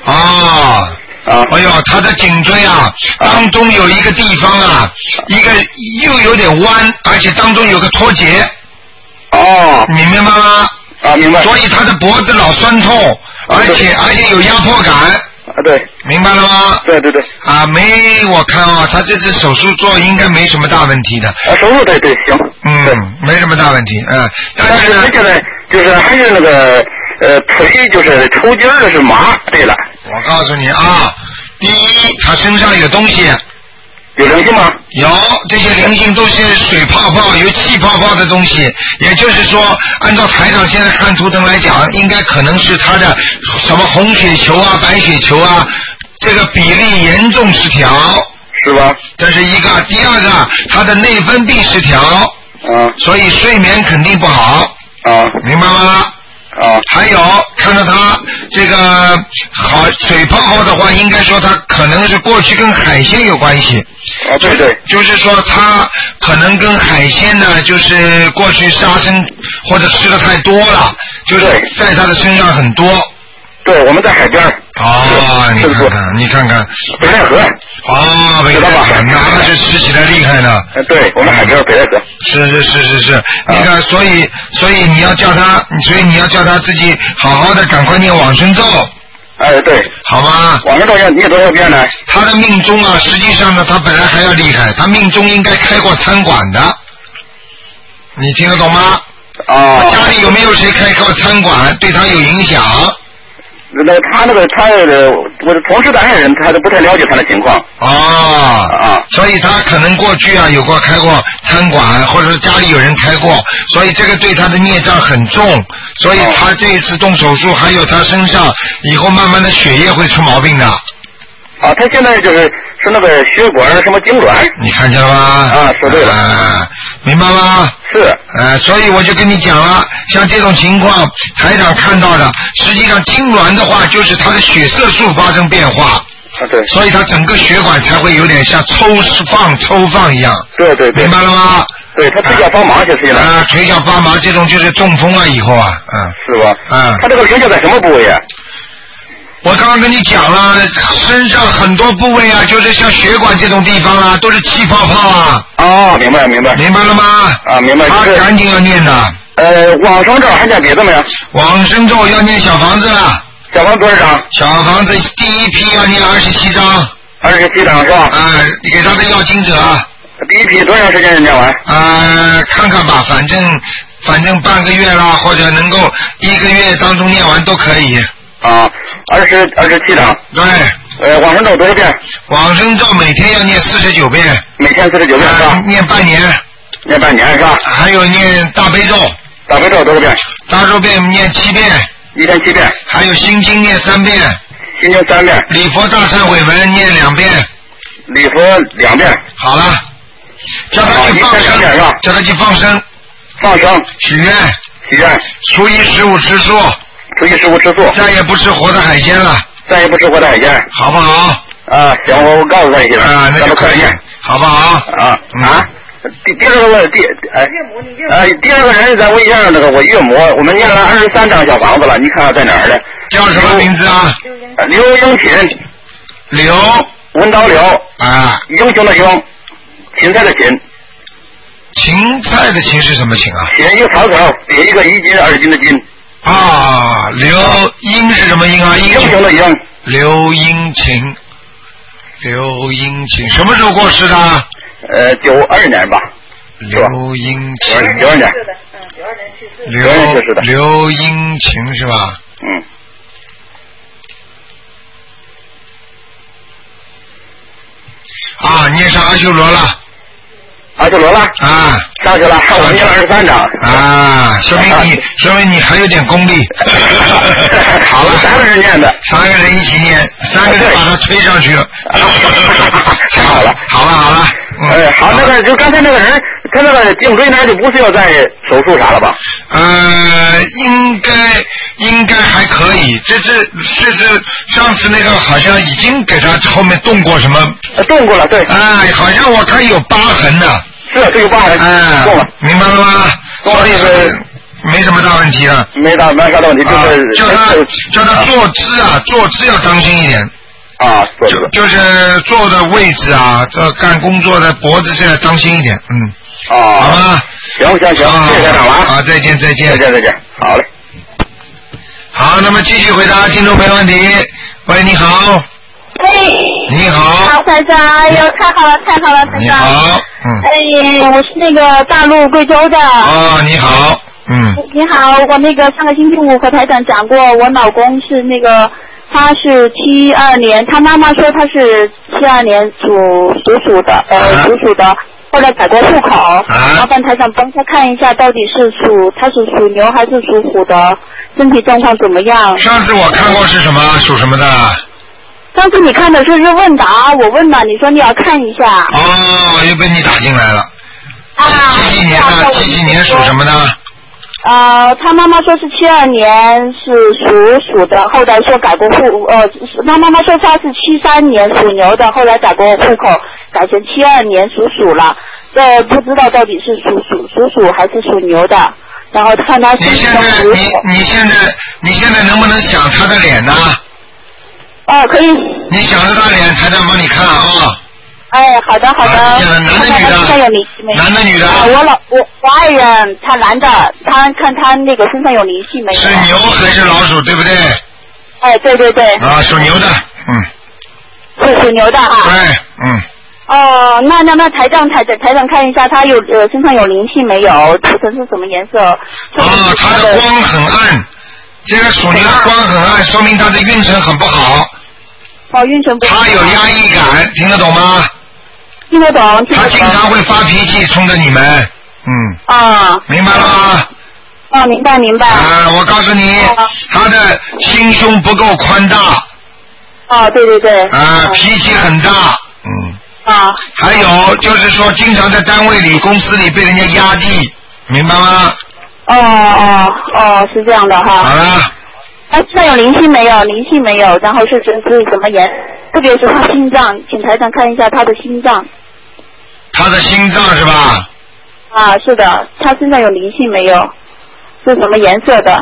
啊。 啊， 哎呦，他的颈椎啊，当中有一个地方啊，一个又有点弯，而且当中有个脱节。 哦， 你明白吗？ 啊，明白。 所以他的脖子老酸痛，而且而且有压迫感。 啊，对。 明白了吗？ 对对对。 啊，没，我看啊，他这次手术做应该没什么大问题的。 啊，手术对对行。 嗯，没什么大问题，嗯。 但是他现在就是还是那个呃腿就是抽筋儿是麻。对了。 我告诉你啊，第一，他身上有东西。 有灵性吗？ 有，这些灵性都是水泡泡、有气泡泡的东西。也就是说，按照台长现在看图腾来讲，应该可能是他的什么红血球啊、白血球啊，这个比例严重失调。 是吧？ 这是一个，第二个，他的内分泌失调。 嗯。 所以睡眠肯定不好。 啊。 明白吗？ 啊。 还有看到他这个好水泡泡的话，应该说他可能是过去跟海鲜有关系。 啊，对对。 就是说他可能跟海鲜呢，就是过去杀生或者吃的太多了，就是在他的身上很多。 对，我们在海边。 哦，你看看，你看看。 北戴河。 哦，北戴河，那就吃起来厉害呢。 对，我们海边北戴河。 是是是是是，那个所以所以你要叫他，所以你要叫他自己好好的赶快念往生咒。 哎，对。 好吗？ 往生咒要念多少遍呢？ 他的命中啊，实际上呢，他本来还要厉害，他命中应该开过餐馆的。你听得懂吗？ 啊。 家里有没有谁开过餐馆，对他有影响？ 那他那个他的我的同事的爱人，他都不太了解他的情况。 啊啊！所以他可能过去啊有过开过餐馆，或者是家里有人开过，所以这个对他的孽障很重。所以他这一次动手术，还有他身上以后慢慢的血液会出毛病的。 啊，他现在就是是那个血管什么痉挛。 你看见了吗？ 啊，说对了。 啊，明白吗？ 是。 呃，所以我就跟你讲了，像这种情况，台长看到的，实际上痉挛的话，就是他的血色素发生变化。 啊，对。 所以他整个血管才会有点像抽放、抽放一样。 对对对。 明白了吗？ 对他腿脚发麻就是了。 啊，腿脚发麻，这种就是中风了以后啊，嗯。 是吧？ 嗯。 他这个灵性在什么部位啊？ 我刚刚跟你讲了，身上很多部位啊，就是像血管这种地方啊，都是气泡泡啊。 哦，明白明白。 明白了吗？ 啊，明白。 他赶紧要念的。 呃，往生咒还念别的没有？ 往生咒要念小房子了。 小房子多少张？ 小房子第一批要念二十七张。 二十七张是吧？ 啊，你给他的要经者。 第一批多长时间念完？ 啊，看看吧，反正反正半个月啦，或者能够一个月当中念完都可以。 啊，二十二十七张。 对。 呃，往生咒多少遍？ 往生咒每天要念四十九遍。 每天四十九遍是吧？ 念半年。 念半年是吧？ 还有念大悲咒。 大悲咒多少遍？ 大悲咒遍念七遍。 一天七遍。 还有心经念三遍。 心经三遍。 礼佛大忏悔文念两遍。 礼佛两遍。 好了。叫他去放生是吧？叫他去放生。 放生。 许愿。 许愿。 初一十五吃素。 初一十五吃素。 再也不吃活的海鲜了。 再也不吃活的海鲜。 好不好？ 啊，行，我我告诉他一下。 啊，那就可以。好不好？ 啊啊。第第二个问第哎呃第二个人再问一下那个我岳母，我们念了二十三张小房子了，你看看在哪儿呢？ 叫什么名字啊？ 刘英琴。 刘。 文刀刘。 啊。 英雄的英，芹菜的芹。 芹菜的芹是什么芹啊？ 芹一个草草，叠一个一斤二斤的斤。 啊，刘英是什么英啊？英雄的英。 刘英琴。刘英琴什么时候过世的？ 呃，九二年吧。 刘英琴。 九二年。 嗯，九二年去世。 刘年去世的。 刘英琴是吧？ 嗯。 啊，念上阿修罗了。 阿修罗了。 啊。 上去了，我念了二十三章。 啊，说明你，说明你还有点功力。 好了，三个人念的。 三个人一起念，三个人把他推上去了。 太好了， 好了，好了。 哎，好，那个就刚才那个人，他那个颈椎呢，就不是要再手术啥了吧？ 呃，应该应该还可以。这是这是上次那个好像已经给他后面动过什么？ 动过了，对。 哎，好像我看有疤痕呢。 是，这有疤痕。 哎， 动了， 明白了吗？ 所以是没什么大问题了。 没大没啥大问题，就是、啊、 叫他叫他坐姿啊，坐姿要当心一点。 啊， 就就是坐的位置啊，这干工作的脖子现在当心一点，嗯。 哦。 好吗？ 行行行，谢谢台长了啊。 好，再见再见。 再见再见，好嘞。 好，那么继续回答听众朋友问题。喂，你好。 喂。 你好。 好，台长，哎呦，太好了，太好了，台长。 你好，嗯。 哎，我是那个大陆贵州的。 哦，你好，嗯。 你好，我那个上个星期五和台长讲过，我老公是那个。他是七二年，他妈妈说他是七二年属属鼠的，呃，属鼠的，后来改过户口，麻烦台长帮他看一下，到底是属他是属牛还是属虎的，身体状况怎么样？ 上次我看过是什么属什么的？ 上次你看的是问答，我问了，你说你要看一下。 哦，又被你打进来了。 啊。 几几年的？几几年属什么的？ 呃，他妈妈说是七二年是属鼠的，后来说改过户，呃，他妈妈说他是七三年属牛的，后来改过户口，改成七二年属鼠了。这不知道到底是属属属鼠还是属牛的，然后看他你现在你你现在你现在能不能想他的脸呢？ 哦，可以。 你想着他脸，台长帮你看啊。 哎，好的好的。 啊、男的女的？ 身上有灵性没有？ 男的女的？ 啊，我老我我爱人他男的，他看他那个身上有灵性没有？ 是牛还是老鼠，对不对？ 哎，对对对。 啊，属牛的，嗯。 是属牛的啊。 对，嗯。 哦，那那那台长台长台长看一下，他有呃身上有灵性没有？图腾是什么颜色？ 啊，他的光很暗，这个属牛的光很暗，说明他的运程很不好。 哦，运程不好。 他有压抑感，听得懂吗？ 听得懂。 他经常会发脾气，冲着你们，嗯。 啊。 明白了吗？ 哦，明白明白。 啊，我告诉你，啊、他的心胸不够宽大。 哦，对对对。 啊，脾气很大，嗯。 啊。 还有就是说，经常在单位里、公司里被人家压抑，明白吗？ 哦哦哦，是这样的哈。 好了。 他身上有灵性没有？灵性没有，然后是是是什么颜？特别是他心脏，请台长看一下他的心脏。 他的心脏是吧？ 啊，是的，他身上有灵性没有？是什么颜色的？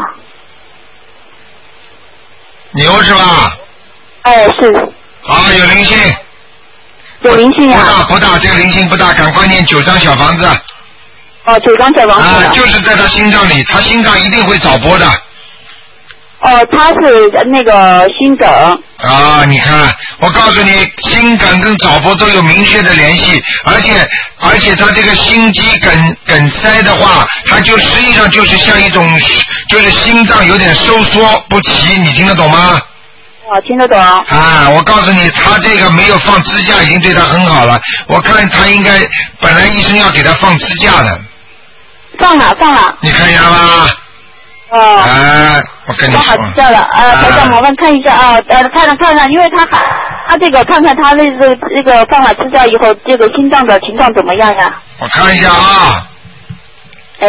牛是吧？ 哎，是。 好，有灵性。 有灵性啊？ 不大不大，这个灵性不大，赶快念九张小房子。 哦，九张小房子。 啊，就是在他心脏里，他心脏一定会早搏的。 哦，他是那个心梗。 啊，你看，我告诉你，心梗跟早搏都有明确的联系，而且而且他这个心肌梗梗塞的话，它就实际上就是像一种，就是心脏有点收缩不齐，你听得懂吗？ 哦，听得懂。 啊，我告诉你，他这个没有放支架已经对他很好了，我看他应该本来医生要给他放支架的。 放了，放了。 你看见了吗？ 哦。 哎，我跟你说。 放好支架了，呃，台长，麻烦看一下啊，呃，看看看看，因为他还他这个看看他那个这个放了支架以后，这个心脏的情况怎么样呀？ 我看一下啊。 哎。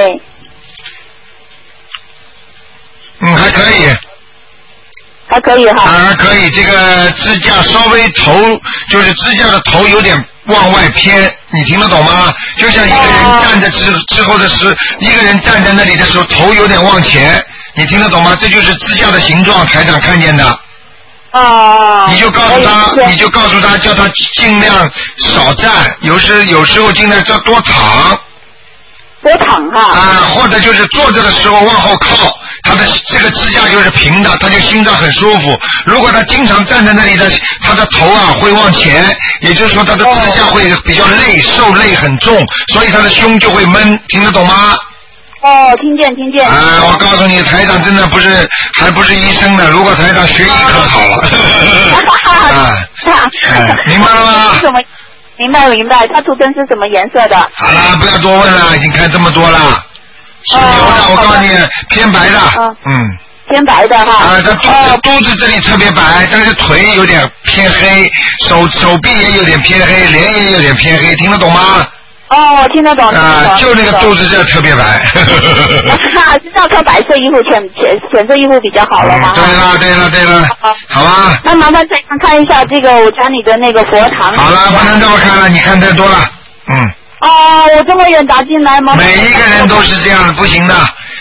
嗯，还可以。 还可以哈。 啊，还可以，这个支架稍微头，就是支架的头有点往外偏，你听得懂吗？就像一个人站着之之后的时，一个人站在那里的时候，头有点往前，你听得懂吗？这就是支架的形状，台长看见的。 哦。 你就告诉他，你就告诉他，叫他尽量少站，有时有时候尽量要多躺。 多躺哈。 啊，或者就是坐着的时候往后靠。他的这个支架就是平的，他就心脏很舒服。如果他经常站在那里的，他的头啊会往前，也就是说他的支架会比较累，受累很重，所以他的胸就会闷，听得懂吗？ 哦，听见听见。 啊，我告诉你，台长真的不是，还不是医生呢。如果台长学医可好了。啊，哎，明白了吗？ 明白明白，他图灯是什么颜色的？ 好了，不要多问了，已经看这么多了。属牛的，我告诉你，偏白的，嗯， 偏白的哈。 啊，他肚子肚子这里特别白，但是腿有点偏黑，手手臂也有点偏黑，脸也有点偏黑，听得懂吗？ 哦，我听得懂。 啊，就那个肚子这特别白。 那是要穿白色衣服，浅浅浅色衣服比较好了吗？ 对了对了对了，好吧。 那麻烦再看一下这个我家里的那个佛堂。 好了，不能这么看了，你看太多了，嗯。 哦，我这么远打进来吗？ 每一个人都是这样的，不行的。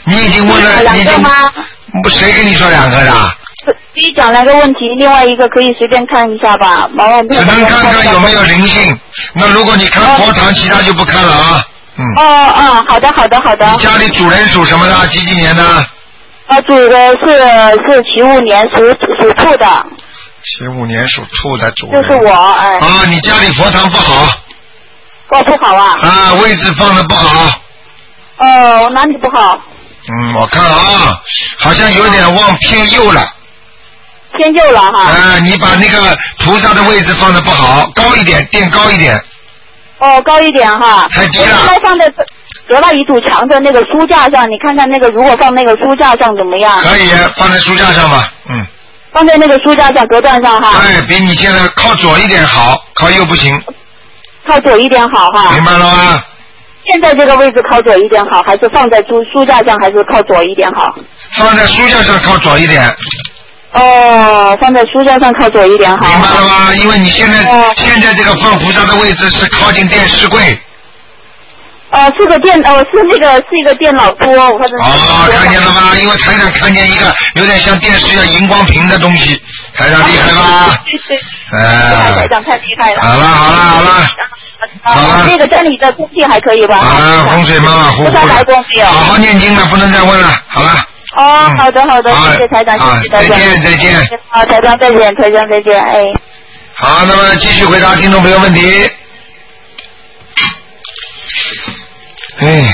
你已经问了， 两个吗？ 不，谁跟你说两个的？ 可以讲两个问题，另外一个可以随便看一下吧，麻烦只能看看有没有灵性。那如果你看佛堂，其他就不看了啊。嗯。 哦哦，好的好的好的。 你家里主人属什么的？几几年的？ 啊，主的是是七五年属属兔的。 七五年属兔的主人。 就是我哎。 啊，你家里佛堂不好。 哦，不好啊。 啊，位置放的不好。 哦，哪里不好？ 嗯，我看啊，好像有点往偏右了。 偏右了哈。 啊，你把那个菩萨的位置放的不好，高一点，垫高一点。 哦，高一点哈。 太低了。 应该放在隔了一堵墙的那个书架上，你看看那个如果放那个书架上怎么样？ 可以放在书架上吧，嗯。 放在那个书架上隔断上哈。 哎，比你现在靠左一点好，靠右不行。 靠左一点好哈。 明白了吗？ 现在这个位置靠左一点好，还是放在书书架上，还是靠左一点好？ 放在书架上靠左一点。 哦，放在书架上靠左一点好。 明白了吗？因为你现在、哦、现在这个放菩萨的位置是靠近电视柜。 哦，是个电哦，是那个是一个电脑桌，我看到。 哦，看见了吗？因为台长看见一个有点像电视一样荧光屏的东西，台长厉害吧？ 对对。 哎。 台长太厉害了。 好了好了好了。好了。 这个家里的空气还可以吧？ 好了，风水马马虎虎的。好好念经了，不能再问了。好了。 哦，好的好的，谢谢台长，谢谢台长。 再见再见。 好，台长再见，台长再见，哎。 好，那么继续回答听众朋友问题。哎，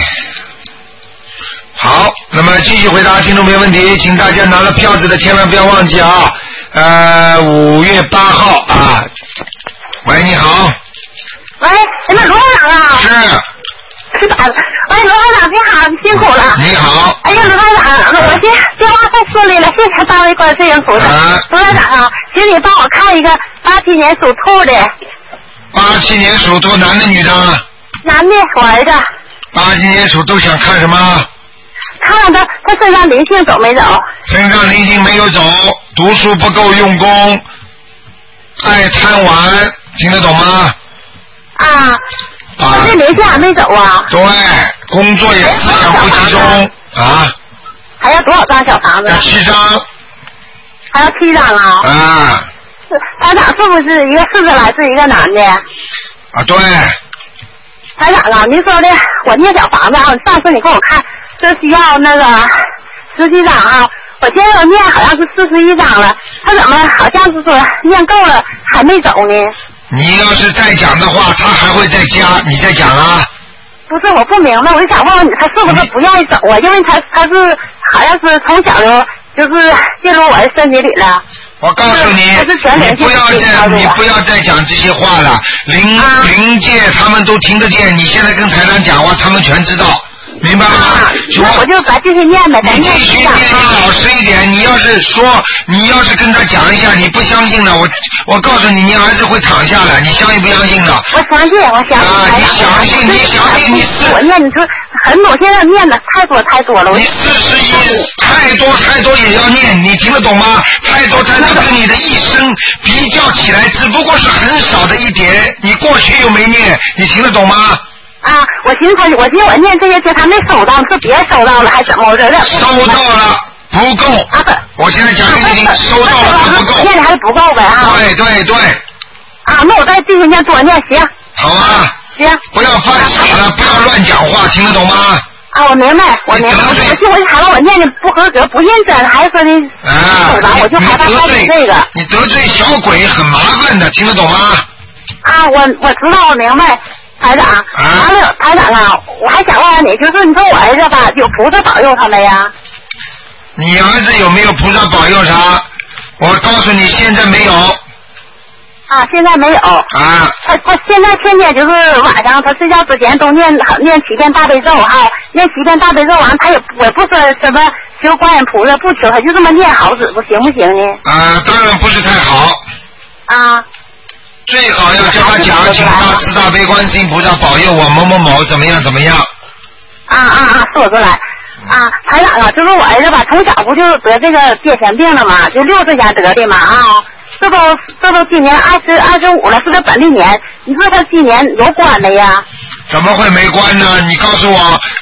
好，那么继续回答听众朋友问题，请大家拿了票子的千万不要忘记啊。呃，五月八号啊。喂，你好。 喂，你们罗台长啊？ 是。 是打的。喂，罗台长，你好，辛苦了。 你好。 哎呀，罗台长，我今电话太顺利了，谢谢大卫观世音菩萨。罗台长啊，请你帮我看一个八七年属兔的。 八七年属兔，男的女的？ 男的，我儿子。 八七年属兔想看什么？ 看看他他身上灵性走没走？ 身上灵性没有走，读书不够用功，爱贪玩，听得懂吗？ 啊。啊。这灵性还没走啊？ 对，工作也思想不集中啊。 还要多少张小房子？ 要七张。 还要七张啊？ 啊。 是，台长是不是一个四个来是一个男的？ 啊，对。 台长啊，您说的我念小房子啊，上次你给我看，这需要那个十几张啊，我现在念好像是四十一张了，他怎么好像是说念够了还没走呢？ 你要是再讲的话，他还会再加，你再讲啊。 不是，我不明白，我就想问问你，他是不是不愿意走啊？因为他他是好像是从小就就是进入我的身体里了。 我告诉你，你不要再你不要再讲这些话了。灵灵界他们都听得见，你现在跟台长讲话，他们全知道，明白吗？ 那我就把这些念呗， 你继续念，你老实一点。你要是说，你要是跟他讲一下，你不相信了，我我告诉你，你儿子会躺下来，你相信不相信的？ 我相信，我相信。 啊，你相信，你相信，你是我念，你说很多，现在念的太多太多了。 你四十一，太多太多也要念，你听得懂吗？太多太多跟你的一生比较起来，只不过是很少的一点，你过去又没念，你听得懂吗？ 啊，我寻思，我寻思我念这些经他没收到，是别收到了还是怎么回事？ 收到了，不够。啊，我现在讲给你听，收到了还不够。 念的还不够呗啊。 对对对。 啊，那我再继续念多念行。 好啊。 行。 不要犯傻了，不要乱讲话，听得懂吗？ 啊，我明白，我明白。我就我就害怕我念的不合格、不认真，还是说的。 啊。 我就害怕他得这个。 你得罪小鬼很麻烦的，听得懂吗？ 啊，我我知道，我明白。台长，完了，台长啊，我还想问问你，就是你说我儿子吧，有菩萨保佑他没呀？ 你儿子有没有菩萨保佑他？我告诉你，现在没有。 啊，现在没有。 啊。 他他现在天天就是晚上他睡觉之前都念念七遍大悲咒哈，念七遍大悲咒完，他也也不说什么求观音菩萨，不求，他就这么念好使不行不行呢？ 啊，当然不是太好。 啊。 最好要叫他讲，请大慈大悲观世音菩萨保佑我某某某怎么样怎么样。 啊啊啊！说出来啊，台长啊，就是我儿子吧，从小不就得这个癫痫病了嘛，就六岁前得的嘛啊，这都这都今年二十二十五了，是个本命年，你说他今年有关没呀？ 怎么会没关呢？你告诉我，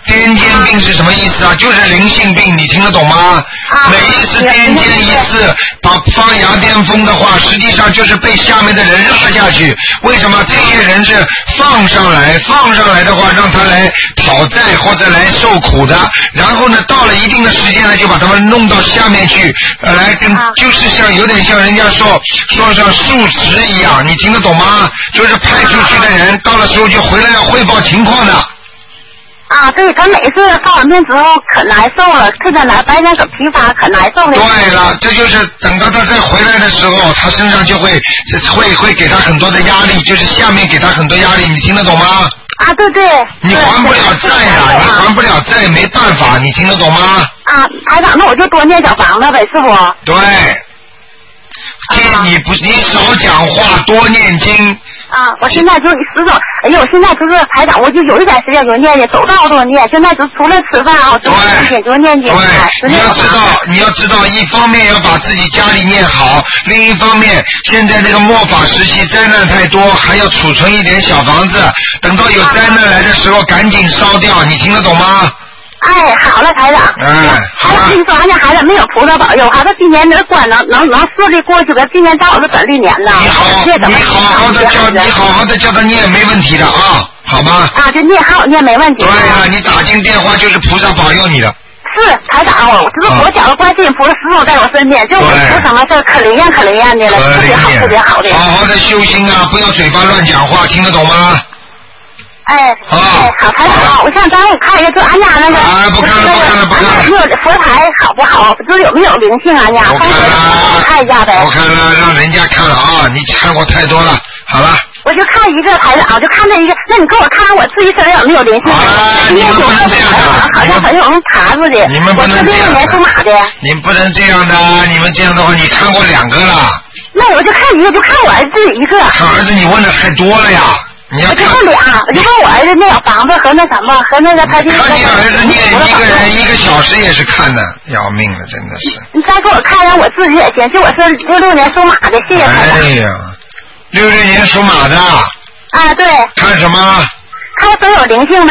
癫痫病是什么意思啊？就是灵性病，你听得懂吗？ 啊、 每一次癫痫一次，把发牙癫疯的话，实际上就是被下面的人拉下去。为什么这些人是放上来？放上来的话，让他来讨债或者来受苦的。然后呢，到了一定的时间呢，就把他们弄到下面去，呃，来跟、啊、就是像有点像人家说说像述职一样，你听得懂吗？就是派出去的人，到了时候就回来要汇报情况的。 啊，对，他每次放完病之后可难受了，特别难，白天可疲乏，可难受了。 对了，这就是等到他再回来的时候，他身上就会会会给他很多的压力，就是下面给他很多压力，你听得懂吗？ 啊，对对。 你还不了债呀，你还不了债，没办法，你听得懂吗？ 啊，台长，那我就多念小房子呗，师傅。 对。听你不，你少讲话，多念经。 啊，我现在就十种，哎呦，我现在就是台长，我就有一点时间就念念，走道都念，现在就除了吃饭啊，就念经，就念经。 对，你要知道，你要知道，一方面要把自己家里念好，另一方面，现在这个末法时期灾难太多，还要储存一点小房子，等到有灾难来的时候，赶紧烧掉，你听得懂吗？ 哎，好了，台长。 嗯，好了。 听说俺家孩子没有菩萨保佑，孩子今年这关能能能顺利过去的，今年正好是本历年呢。 你好，你好好的叫你好好的叫他念，没问题的啊，好吗？ 啊，这念好念没问题。 对呀、啊，你打进电话就是菩萨保佑你的。 是台长，我这是我讲的观世音菩萨始终在我身边，就我出什么事可灵验可灵验的了，特别好特别好的。 好好的修心啊，不要嘴巴乱讲话，听得懂吗？ 哎， 啊， 哎，好台长，我想咱我看一下，就俺家那个， 啊，不看了，不看了，不看了。 有佛台好不好？就是有没有灵性？俺家我看了， 看一下呗。 我看了，让人家看了啊！你看过太多了，好了。 我就看一个台长，就看这一个。那你给我看看我自己身上有没有灵性？ 啊，你们不能这样的， 好像很有人爬出去。 你们不能这样的。 我是六六年属马的。 你们不能这样的，你们这样的话，你看过两个了。 那我就看一个，就看我儿子一个。 看儿子，你问的太多了呀。你要看我就问俩，我就问我儿子那小房子和那什么和那个他就看你儿子念一个人一个小时也是看的，要命了，真的是。 你再给我看看我自己也行，就我是六六年属马的，谢谢台长。 哎呀，六六年属马的。 啊，对。 看什么？ 看都有灵性呗。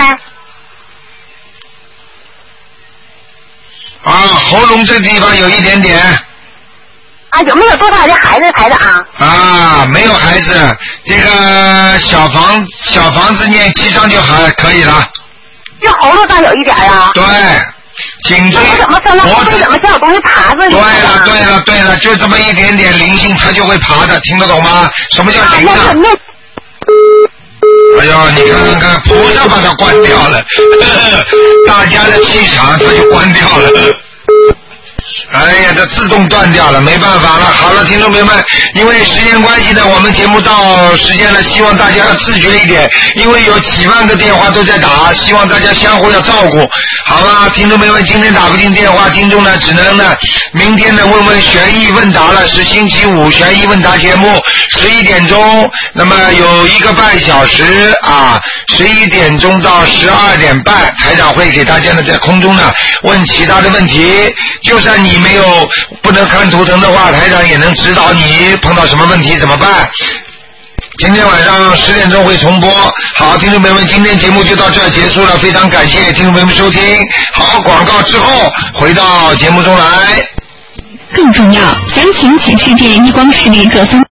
啊，喉咙这地方有一点点。 啊，有没有多大的孩子台长？ 啊，没有孩子，这个小房小房子念七张就还可以了。 就喉咙上有一点啊。 对，颈椎。 我怎么生了？我怎么像有东西爬着？ 对了，对了，对了，就这么一点点灵性，它就会爬的，听得懂吗？什么叫灵啊？哎呦，你看看看，菩萨把它关掉了，大家的气场它就关掉了。哎呀，这自动断掉了，没办法了。好了，听众朋友们，因为时间关系呢，我们节目到时间了，希望大家要自觉一点，因为有几万个电话都在打，希望大家相互要照顾。好了，听众朋友们，今天打不进电话，听众呢只能呢明天呢问问悬疑问答了，是星期五悬疑问答节目，十一点钟，那么有一个半小时啊，十一点钟到十二点半，台长会给大家呢在空中呢问其他的问题，就算你没有不能看图腾的话，台长也能指导你碰到什么问题怎么办。今天晚上十点钟会重播。好，听众朋友们，今天节目就到这儿结束了，非常感谢听众朋友们收听。好，广告之后回到节目中来。 更重要，详情请致电一光视力各分。